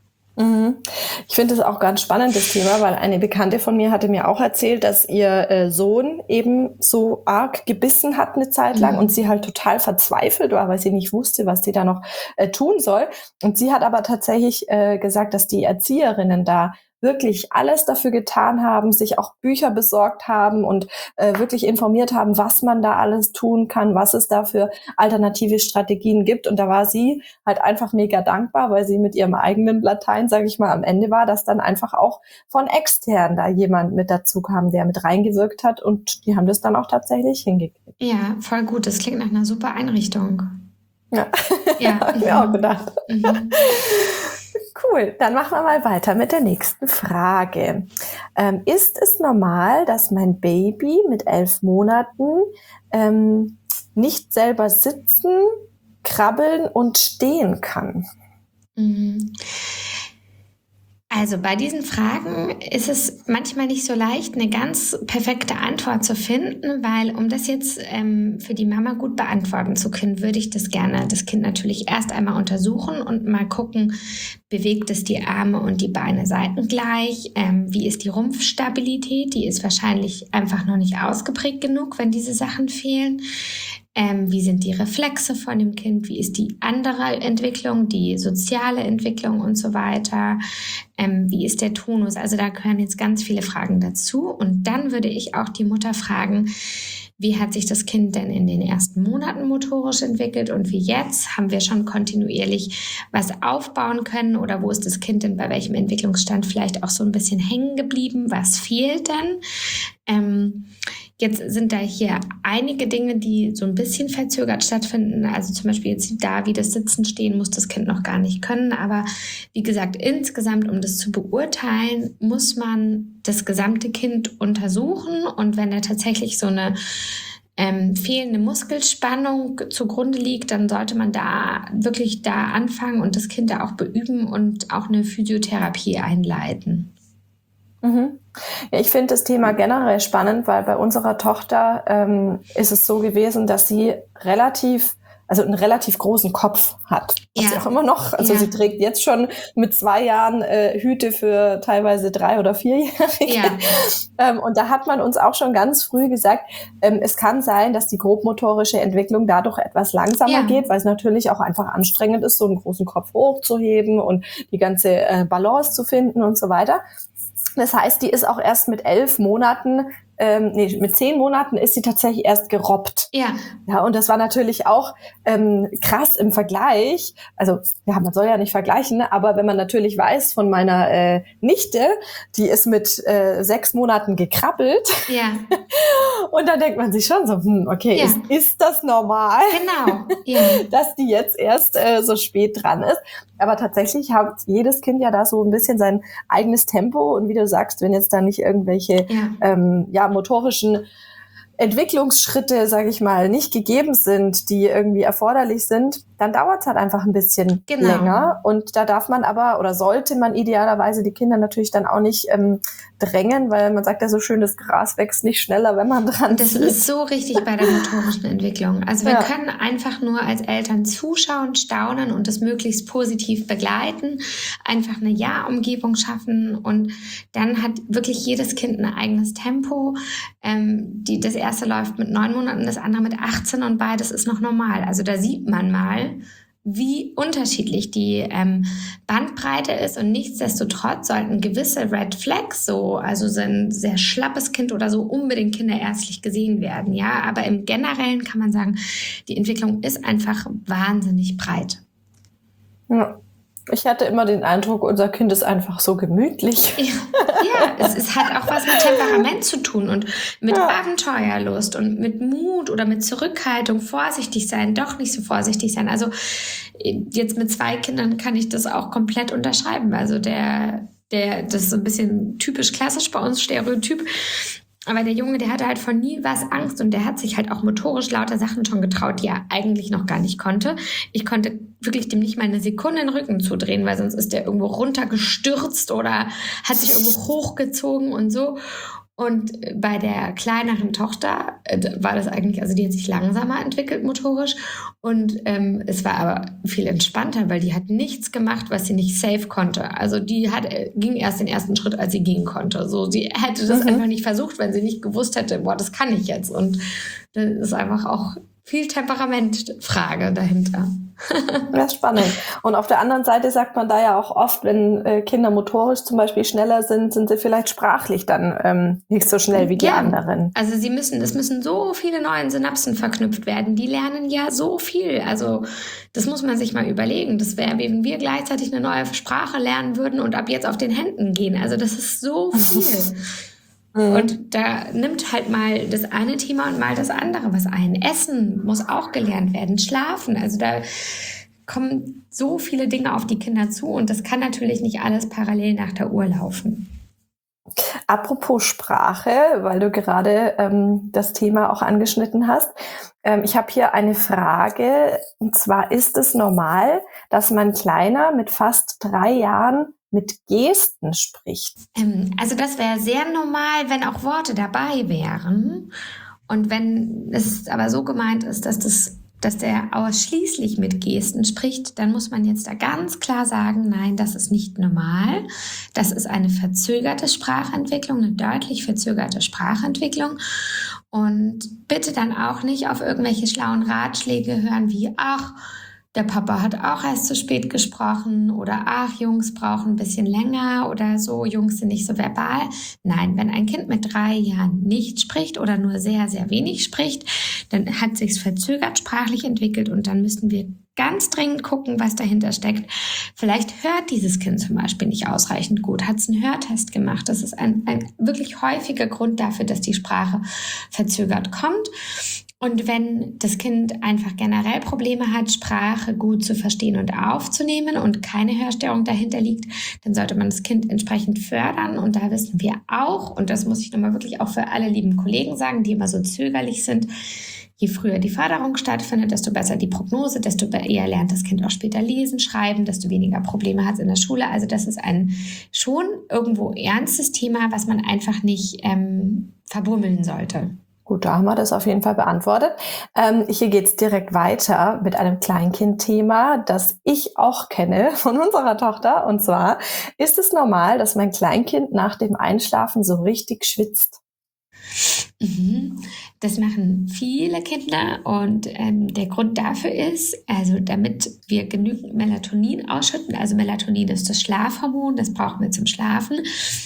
Ich finde das auch ganz spannend, das Thema, weil eine Bekannte von mir hatte mir auch erzählt, dass ihr äh, Sohn eben so arg gebissen hat eine Zeit lang mhm. und sie halt total verzweifelt war, weil sie nicht wusste, was sie da noch äh, tun soll. Und sie hat aber tatsächlich äh, gesagt, dass die Erzieherinnen da wirklich alles dafür getan haben, sich auch Bücher besorgt haben und äh, wirklich informiert haben, was man da alles tun kann, was es da für alternative Strategien gibt. Und da war sie halt einfach mega dankbar, weil sie mit ihrem eigenen Latein, sage ich mal, am Ende war, dass dann einfach auch von extern da jemand mit dazu kam, der mit reingewirkt hat und die haben das dann auch tatsächlich hingekriegt. Ja, voll gut. Das klingt nach einer super Einrichtung. Ja, ja. Hab ich mir auch gedacht. Mhm. Cool, dann machen wir mal weiter mit der nächsten Frage. Ähm, ist es normal, dass mein Baby mit elf Monaten ähm, nicht selber sitzen, krabbeln und stehen kann? Mhm. Also bei diesen Fragen ist es manchmal nicht so leicht, eine ganz perfekte Antwort zu finden, weil um das jetzt ähm, für die Mama gut beantworten zu können, würde ich das gerne, das Kind natürlich erst einmal untersuchen und mal gucken, bewegt es die Arme und die Beine seitengleich, ähm, wie ist die Rumpfstabilität, die ist wahrscheinlich einfach noch nicht ausgeprägt genug, wenn diese Sachen fehlen. Ähm, wie sind die Reflexe von dem Kind? Wie ist die andere Entwicklung, die soziale Entwicklung und so weiter? Ähm, wie ist der Tonus? Also da gehören jetzt ganz viele Fragen dazu. Und dann würde ich auch die Mutter fragen, wie hat sich das Kind denn in den ersten Monaten motorisch entwickelt und wie jetzt? Haben wir schon kontinuierlich was aufbauen können oder wo ist das Kind denn bei welchem Entwicklungsstand vielleicht auch so ein bisschen hängen geblieben? Was fehlt denn? Ähm, Jetzt sind da hier einige Dinge, die so ein bisschen verzögert stattfinden. Also zum Beispiel jetzt da, wie das Sitzen stehen, muss das Kind noch gar nicht können. Aber wie gesagt, insgesamt, um das zu beurteilen, muss man das gesamte Kind untersuchen. Und wenn da tatsächlich so eine ähm, fehlende Muskelspannung zugrunde liegt, dann sollte man da wirklich da anfangen und das Kind da auch beüben und auch eine Physiotherapie einleiten. Mhm. Ja, ich finde das Thema generell spannend, weil bei unserer Tochter ähm, ist es so gewesen, dass sie relativ, also einen relativ großen Kopf hat. Ja. Was sie auch immer noch. Also ja. Sie trägt jetzt schon mit zwei Jahren äh, Hüte für teilweise drei- oder vierjährige. Ja. ähm, und da hat man uns auch schon ganz früh gesagt, ähm, es kann sein, dass die grobmotorische Entwicklung dadurch etwas langsamer ja. geht, weil es natürlich auch einfach anstrengend ist, so einen großen Kopf hochzuheben und die ganze äh, Balance zu finden und so weiter. Das heißt, die ist auch erst mit elf Monaten, ähm, nee, mit zehn Monaten ist sie tatsächlich erst gerobbt. Ja. Ja, und das war natürlich auch ähm, krass im Vergleich. Also, ja, man soll ja nicht vergleichen, ne? Aber wenn man natürlich weiß von meiner äh, Nichte, die ist mit äh, sechs Monaten gekrabbelt. Ja. Und dann denkt man sich schon so, hm, okay, ja. ist, ist das normal? Genau. Ja. Dass die jetzt erst äh, so spät dran ist. Aber tatsächlich hat jedes Kind ja da so ein bisschen sein eigenes Tempo. Und wie du sagst, wenn jetzt da nicht irgendwelche ja. ähm, ja, motorischen Entwicklungsschritte, sage ich mal, nicht gegeben sind, die irgendwie erforderlich sind, dann dauert es halt einfach ein bisschen Genau. länger. Und da darf man aber oder sollte man idealerweise die Kinder natürlich dann auch nicht ähm, drängen, weil man sagt ja so schön, das Gras wächst nicht schneller, wenn man dran Das zieht. ist so richtig bei der motorischen Entwicklung. Also wir Ja. können einfach nur als Eltern zuschauen, staunen und das möglichst positiv begleiten, einfach eine Ja-Umgebung schaffen und dann hat wirklich jedes Kind ein eigenes Tempo. Ähm, die, das erste läuft mit neun Monaten, das andere mit achtzehn und beides ist noch normal. Also da sieht man mal, wie unterschiedlich die ähm, Bandbreite ist und nichtsdestotrotz sollten gewisse Red Flags, so also so ein sehr schlappes Kind oder so, unbedingt kinderärztlich gesehen werden, ja, aber im Generellen kann man sagen, die Entwicklung ist einfach wahnsinnig breit. Ja. Ich hatte immer den Eindruck, unser Kind ist einfach so gemütlich. Ja, ja es, es hat auch was mit Temperament zu tun und mit ja. Abenteuerlust und mit Mut oder mit Zurückhaltung, vorsichtig sein, doch nicht so vorsichtig sein. Also jetzt mit zwei Kindern kann ich das auch komplett unterschreiben. Also der, der, das ist so ein bisschen typisch klassisch bei uns, Stereotyp. Aber der Junge, der hatte halt von nie was Angst und der hat sich halt auch motorisch lauter Sachen schon getraut, die er eigentlich noch gar nicht konnte. Ich konnte wirklich dem nicht mal eine Sekunde den Rücken zudrehen, weil sonst ist der irgendwo runtergestürzt oder hat sich irgendwo hochgezogen und so. Und bei der kleineren Tochter äh, war das eigentlich, also die hat sich langsamer entwickelt motorisch und ähm, es war aber viel entspannter, weil die hat nichts gemacht, was sie nicht safe konnte. Also die hat, äh, ging erst den ersten Schritt, als sie gehen konnte. So, sie hätte das mhm. einfach nicht versucht, wenn sie nicht gewusst hätte, boah, das kann ich jetzt. Und das ist einfach auch viel Temperamentfrage dahinter. Das ist spannend. Und auf der anderen Seite sagt man da ja auch oft, wenn äh, Kinder motorisch zum Beispiel schneller sind, sind sie vielleicht sprachlich dann ähm, nicht so schnell wie die ja. anderen. Also sie müssen, es müssen so viele neue Synapsen verknüpft werden. Die lernen ja so viel. Also das muss man sich mal überlegen. Das wäre, wenn wir gleichzeitig eine neue Sprache lernen würden und ab jetzt auf den Händen gehen. Also das ist so viel. Und da nimmt halt mal das eine Thema und mal das andere was ein. Essen muss auch gelernt werden, schlafen. Also da kommen so viele Dinge auf die Kinder zu und das kann natürlich nicht alles parallel nach der Uhr laufen. Apropos Sprache, weil du gerade ähm, das Thema auch angeschnitten hast. Ähm, ich habe hier eine Frage, und zwar, ist es normal, dass mein Kleiner mit fast drei Jahren mit Gesten spricht? Ähm, also das wäre sehr normal, wenn auch Worte dabei wären. Und wenn es aber so gemeint ist, dass das dass der ausschließlich mit Gesten spricht, dann muss man jetzt da ganz klar sagen, nein, das ist nicht normal. Das ist eine verzögerte Sprachentwicklung, eine deutlich verzögerte Sprachentwicklung. Und bitte dann auch nicht auf irgendwelche schlauen Ratschläge hören wie, ach, der Papa hat auch erst zu spät gesprochen oder ach, Jungs brauchen ein bisschen länger oder so, Jungs sind nicht so verbal. Nein, wenn ein Kind mit drei Jahren nicht spricht oder nur sehr, sehr wenig spricht, dann hat sich's verzögert sprachlich entwickelt und dann müssen wir ganz dringend gucken, was dahinter steckt. Vielleicht hört dieses Kind zum Beispiel nicht ausreichend gut, hat es einen Hörtest gemacht. Das ist ein, ein wirklich häufiger Grund dafür, dass die Sprache verzögert kommt. Und wenn das Kind einfach generell Probleme hat, Sprache gut zu verstehen und aufzunehmen und keine Hörstörung dahinter liegt, dann sollte man das Kind entsprechend fördern. Und da wissen wir auch, und das muss ich nochmal wirklich auch für alle lieben Kollegen sagen, die immer so zögerlich sind, je früher die Förderung stattfindet, desto besser die Prognose, desto eher lernt das Kind auch später lesen, schreiben, desto weniger Probleme hat es in der Schule. Also das ist ein schon irgendwo ernstes Thema, was man einfach nicht ähm, verbummeln sollte. Gut, da haben wir das auf jeden Fall beantwortet. Ähm, hier geht's direkt weiter mit einem Kleinkind-Thema, das ich auch kenne von unserer Tochter. Und zwar, ist es normal, dass mein Kleinkind nach dem Einschlafen so richtig schwitzt? Mhm. Das machen viele Kinder und ähm, der Grund dafür ist, also damit wir genügend Melatonin ausschütten, also Melatonin ist das Schlafhormon, das brauchen wir zum Schlafen,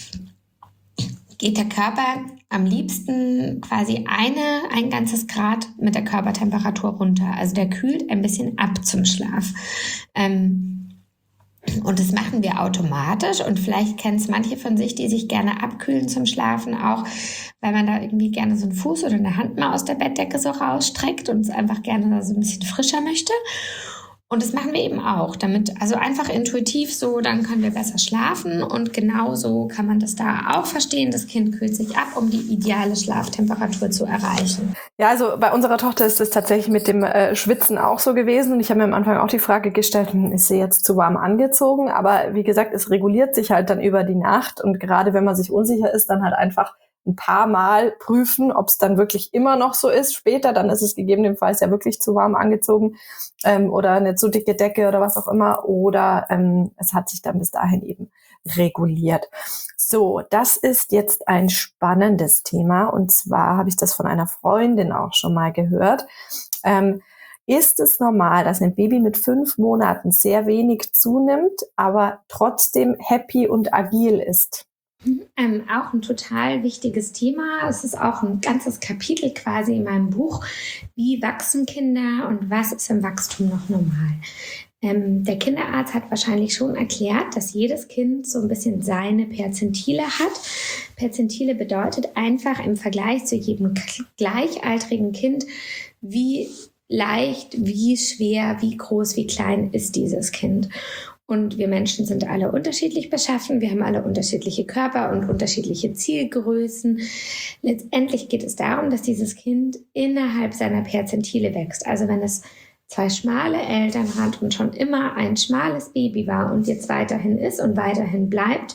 geht der Körper am liebsten quasi eine, ein ganzes Grad mit der Körpertemperatur runter. Also der kühlt ein bisschen ab zum Schlaf. Ähm, und das machen wir automatisch und vielleicht kennen es manche von sich, die sich gerne abkühlen zum Schlafen, auch weil man da irgendwie gerne so einen Fuß oder eine Hand mal aus der Bettdecke so rausstreckt und es einfach gerne so ein bisschen frischer möchte. Und das machen wir eben auch, damit, also einfach intuitiv so, dann können wir besser schlafen und genauso kann man das da auch verstehen. Das Kind kühlt sich ab, um die ideale Schlaftemperatur zu erreichen. Ja, also bei unserer Tochter ist es tatsächlich mit dem äh, Schwitzen auch so gewesen. Und ich habe mir am Anfang auch die Frage gestellt, hm, ist sie jetzt zu warm angezogen? Aber wie gesagt, es reguliert sich halt dann über die Nacht. Und gerade wenn man sich unsicher ist, dann halt einfach ein paar Mal prüfen, ob es dann wirklich immer noch so ist. Später, dann ist es gegebenenfalls ja wirklich zu warm angezogen ähm, oder eine zu dicke Decke oder was auch immer. Oder ähm, es hat sich dann bis dahin eben reguliert. So, das ist jetzt ein spannendes Thema. Und zwar habe ich das von einer Freundin auch schon mal gehört. Ähm, ist es normal, dass ein Baby mit fünf Monaten sehr wenig zunimmt, aber trotzdem happy und agil ist? Ähm, auch ein total wichtiges Thema. Es ist auch ein ganzes Kapitel quasi in meinem Buch. Wie wachsen Kinder und was ist im Wachstum noch normal? Ähm, der Kinderarzt hat wahrscheinlich schon erklärt, dass jedes Kind so ein bisschen seine Perzentile hat. Perzentile bedeutet einfach im Vergleich zu jedem gleichaltrigen Kind, wie leicht, wie schwer, wie groß, wie klein ist dieses Kind. Und wir Menschen sind alle unterschiedlich beschaffen. Wir haben alle unterschiedliche Körper und unterschiedliche Zielgrößen. Letztendlich geht es darum, dass dieses Kind innerhalb seiner Perzentile wächst. Also wenn es zwei schmale Eltern hat und schon immer ein schmales Baby war und jetzt weiterhin ist und weiterhin bleibt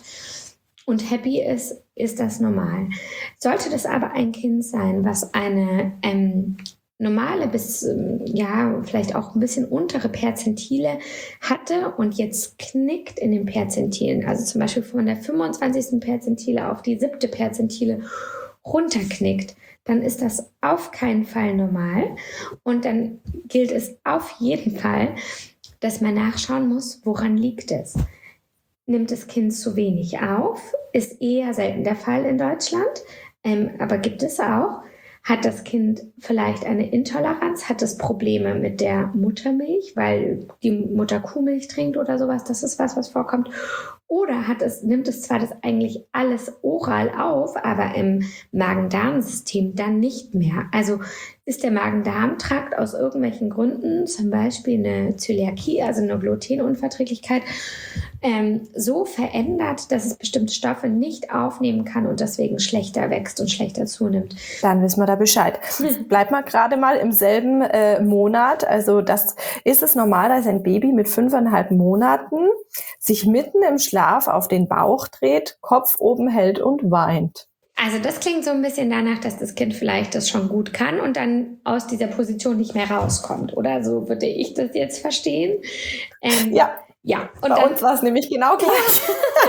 und happy ist, ist das normal. Sollte das aber ein Kind sein, was eine ähm, normale bis, ja, vielleicht auch ein bisschen untere Perzentile hatte und jetzt knickt in den Perzentilen, also zum Beispiel von der fünfundzwanzigsten Perzentile auf die siebte Perzentile runterknickt, dann ist das auf keinen Fall normal und dann gilt es auf jeden Fall, dass man nachschauen muss, woran liegt es. Nimmt das Kind zu wenig auf, ist eher selten der Fall in Deutschland, ähm, aber gibt es auch. Hat das Kind vielleicht eine Intoleranz? Hat es Probleme mit der Muttermilch, weil die Mutter Kuhmilch trinkt oder sowas? Das ist was, was vorkommt. Oder hat es, nimmt es zwar das eigentlich alles oral auf, aber im Magen-Darm-System dann nicht mehr. Also ist der Magen-Darm-Trakt aus irgendwelchen Gründen, zum Beispiel eine Zöliakie, also eine Glutenunverträglichkeit, ähm, so verändert, dass es bestimmte Stoffe nicht aufnehmen kann und deswegen schlechter wächst und schlechter zunimmt. Dann wissen wir da Bescheid. Bleibt mal gerade mal im selben äh, Monat. Also das ist es normal, dass ein Baby mit fünfeinhalb Monaten sich mitten im Schlaf auf den Bauch dreht, Kopf oben hält und weint. Also das klingt so ein bisschen danach, dass das Kind vielleicht das schon gut kann und dann aus dieser Position nicht mehr rauskommt. Oder so würde ich das jetzt verstehen. Ähm, ja, ja. Und bei dann, uns war es nämlich genau gleich.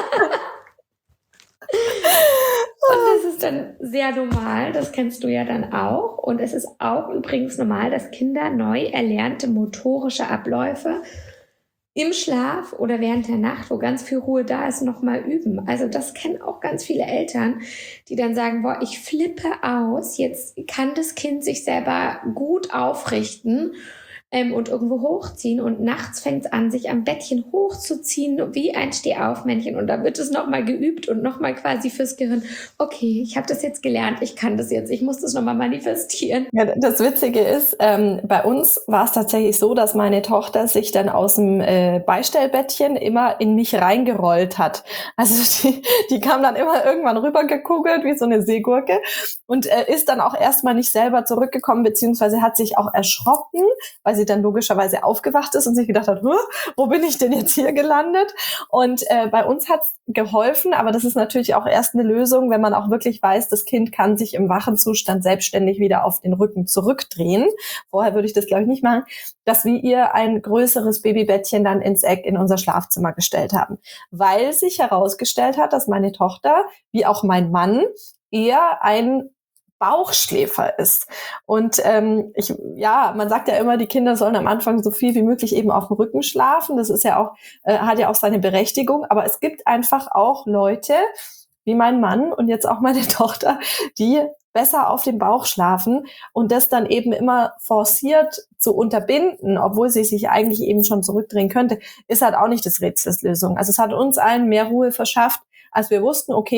Und das ist dann sehr normal, das kennst du ja dann auch. Und es ist auch übrigens normal, dass Kinder neu erlernte motorische Abläufe im Schlaf oder während der Nacht, wo ganz viel Ruhe da ist, nochmal üben. Also das kennen auch ganz viele Eltern, die dann sagen, boah, ich flippe aus, jetzt kann das Kind sich selber gut aufrichten ähm, und irgendwo hochziehen und nachts fängt es an, sich am Bettchen hochzuziehen wie ein Stehaufmännchen und da wird es nochmal geübt und nochmal quasi fürs Gehirn, okay, ich habe das jetzt gelernt, ich kann das jetzt, ich muss das nochmal manifestieren. Ja, das Witzige ist, ähm, bei uns war es tatsächlich so, dass meine Tochter sich dann aus dem äh, Beistellbettchen immer in mich reingerollt hat. Also die, die kam dann immer irgendwann rübergekugelt wie so eine Seegurke und äh, ist dann auch erstmal nicht selber zurückgekommen, beziehungsweise hat sich auch erschrocken, weil sie dann logischerweise aufgewacht ist und sich gedacht hat, wo bin ich denn jetzt hier gelandet? Und äh, bei uns hat's geholfen, aber das ist natürlich auch erst eine Lösung, wenn man auch wirklich weiß, das Kind kann sich im wachen Zustand selbstständig wieder auf den Rücken zurückdrehen. Vorher würde ich das, glaube ich, nicht machen, dass wir ihr ein größeres Babybettchen dann ins Eck in unser Schlafzimmer gestellt haben. Weil sich herausgestellt hat, dass meine Tochter, wie auch mein Mann, eher ein Bauchschläfer ist. Und ähm, ich, ja, man sagt ja immer, die Kinder sollen am Anfang so viel wie möglich eben auf dem Rücken schlafen. Das ist ja auch, äh, hat ja auch seine Berechtigung. Aber es gibt einfach auch Leute, wie mein Mann und jetzt auch meine Tochter, die besser auf dem Bauch schlafen und das dann eben immer forciert zu unterbinden, obwohl sie sich eigentlich eben schon zurückdrehen könnte, ist halt auch nicht das Rätsels Lösung. Also es hat uns allen mehr Ruhe verschafft, als wir wussten, okay,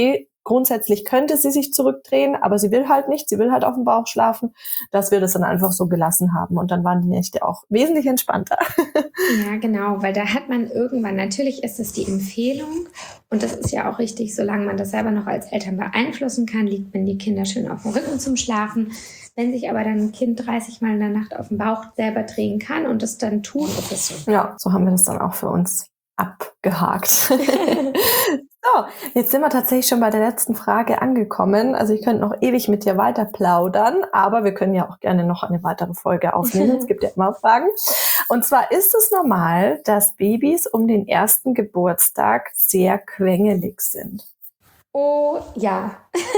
grundsätzlich könnte sie sich zurückdrehen, aber sie will halt nicht, sie will halt auf dem Bauch schlafen, dass wir das dann einfach so gelassen haben. Und dann waren die Nächte auch wesentlich entspannter. Ja, genau, weil da hat man irgendwann, natürlich ist es die Empfehlung und das ist ja auch richtig, solange man das selber noch als Eltern beeinflussen kann, liegt man die Kinder schön auf dem Rücken zum Schlafen. Wenn sich aber dann ein Kind dreißig Mal in der Nacht auf dem Bauch selber drehen kann und es dann tut, ist es so. Ja, so haben wir das dann auch für uns abgehakt. So, jetzt sind wir tatsächlich schon bei der letzten Frage angekommen. Also ich könnte noch ewig mit dir weiter plaudern, aber wir können ja auch gerne noch eine weitere Folge aufnehmen. Es gibt ja immer Fragen. Und zwar ist es normal, dass Babys um den ersten Geburtstag sehr quengelig sind. Oh ja.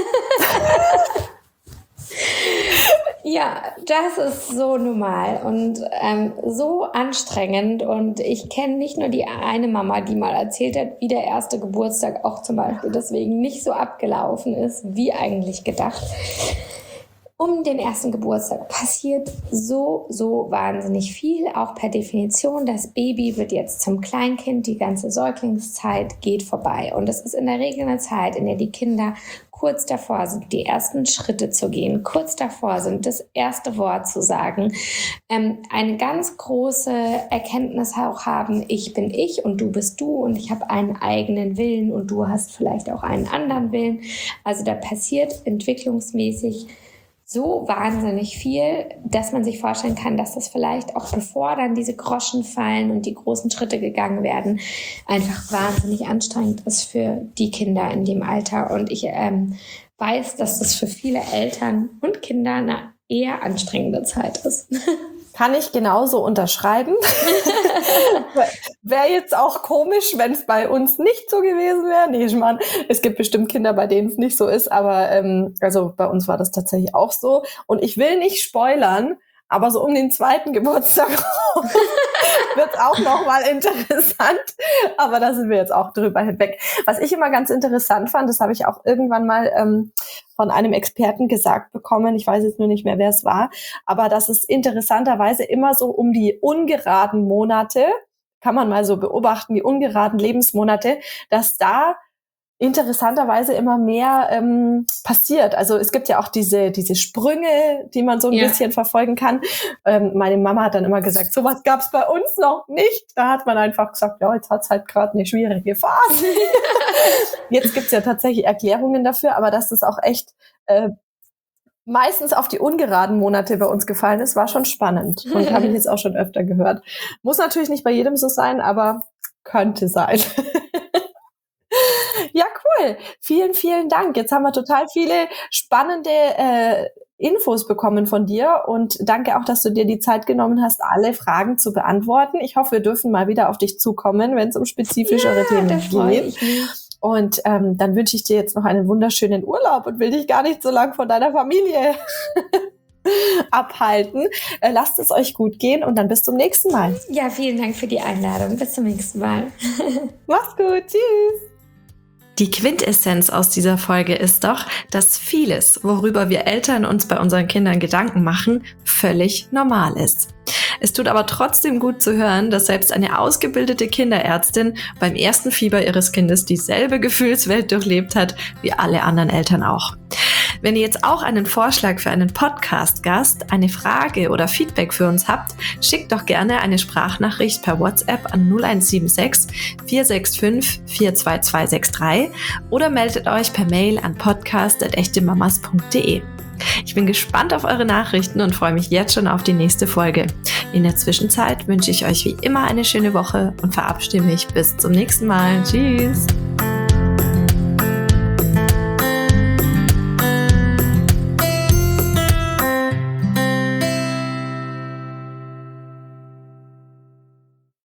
Ja, das ist so normal und ähm, so anstrengend und ich kenne nicht nur die eine Mama, die mal erzählt hat, wie der erste Geburtstag auch zum Beispiel deswegen nicht so abgelaufen ist, wie eigentlich gedacht. Um den ersten Geburtstag passiert so, so wahnsinnig viel, auch per Definition. Das Baby wird jetzt zum Kleinkind, die ganze Säuglingszeit geht vorbei. Und es ist in der Regel eine Zeit, in der die Kinder kurz davor sind, die ersten Schritte zu gehen, kurz davor sind, das erste Wort zu sagen, ähm, eine ganz große Erkenntnis auch haben, ich bin ich und du bist du und ich habe einen eigenen Willen und du hast vielleicht auch einen anderen Willen. Also da passiert entwicklungsmäßig so wahnsinnig viel, dass man sich vorstellen kann, dass das vielleicht auch bevor dann diese Groschen fallen und die großen Schritte gegangen werden, einfach wahnsinnig anstrengend ist für die Kinder in dem Alter. Und ich ähm, weiß, dass das für viele Eltern und Kinder eine eher anstrengende Zeit ist. Kann ich genauso unterschreiben. Wäre jetzt auch komisch, wenn es bei uns nicht so gewesen wäre. Nee, ich meine, es gibt bestimmt Kinder, bei denen es nicht so ist, aber ähm, also bei uns war das tatsächlich auch so. Und ich will nicht spoilern, aber so um den zweiten Geburtstag wird es auch nochmal interessant. Aber da sind wir jetzt auch drüber hinweg. Was ich immer ganz interessant fand, das habe ich auch irgendwann mal ähm, von einem Experten gesagt bekommen, ich weiß jetzt nur nicht mehr, wer es war, aber dass es interessanterweise immer so um die ungeraden Monate, kann man mal so beobachten, die ungeraden Lebensmonate, dass da interessanterweise immer mehr ähm, passiert. Also es gibt ja auch diese diese Sprünge, die man so ein ja. bisschen verfolgen kann. Ähm, meine Mama hat dann immer gesagt, sowas gab's bei uns noch nicht. Da hat man einfach gesagt, ja, jetzt hat's halt gerade eine schwierige Phase. Jetzt gibt's ja tatsächlich Erklärungen dafür, aber dass das auch echt äh, meistens auf die ungeraden Monate bei uns gefallen ist, war schon spannend. Und habe ich jetzt auch schon öfter gehört. Muss natürlich nicht bei jedem so sein, aber könnte sein. Ja, cool. Vielen, vielen Dank. Jetzt haben wir total viele spannende äh, Infos bekommen von dir und danke auch, dass du dir die Zeit genommen hast, alle Fragen zu beantworten. Ich hoffe, wir dürfen mal wieder auf dich zukommen, wenn es um spezifischere ja, Themen geht. Und ähm, dann wünsche ich dir jetzt noch einen wunderschönen Urlaub und will dich gar nicht so lang von deiner Familie abhalten. Äh, lasst es euch gut gehen und dann bis zum nächsten Mal. Ja, vielen Dank für die Einladung. Bis zum nächsten Mal. Mach's gut. Tschüss. Die Quintessenz aus dieser Folge ist doch, dass vieles, worüber wir Eltern uns bei unseren Kindern Gedanken machen, völlig normal ist. Es tut aber trotzdem gut zu hören, dass selbst eine ausgebildete Kinderärztin beim ersten Fieber ihres Kindes dieselbe Gefühlswelt durchlebt hat wie alle anderen Eltern auch. Wenn ihr jetzt auch einen Vorschlag für einen Podcast-Gast, eine Frage oder Feedback für uns habt, schickt doch gerne eine Sprachnachricht per WhatsApp an null eins sieben sechs, vier sechs fünf, vier zwei zwei sechs drei oder meldet euch per Mail an podcast at echtemamas punkt de. Ich bin gespannt auf eure Nachrichten und freue mich jetzt schon auf die nächste Folge. In der Zwischenzeit wünsche ich euch wie immer eine schöne Woche und verabschiede mich bis zum nächsten Mal. Tschüss!